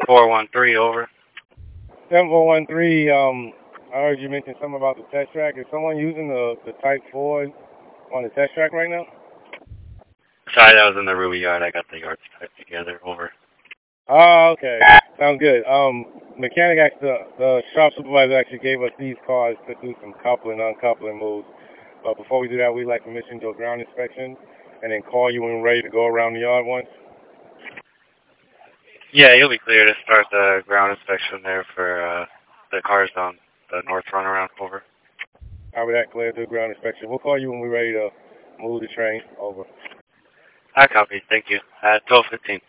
7413, over. 7413, I heard you mention something about the test track. Is someone using the Type 4 on the test track right now? Sorry, that was in the Ruby yard. I got the yards tied together, over. Oh, okay. Sounds good. Mechanic actually, the shop supervisor actually gave us these cars to do some coupling, uncoupling moves. But before we do that, we'd like permission to do a ground inspection and then call you when we're ready to go around the yard once. Yeah, you'll be clear to start the ground inspection there for the cars on the north runaround, over. All right, that clear to do a ground inspection. We'll call you when we're ready to move the train. Over. I copy. Thank you. 1215.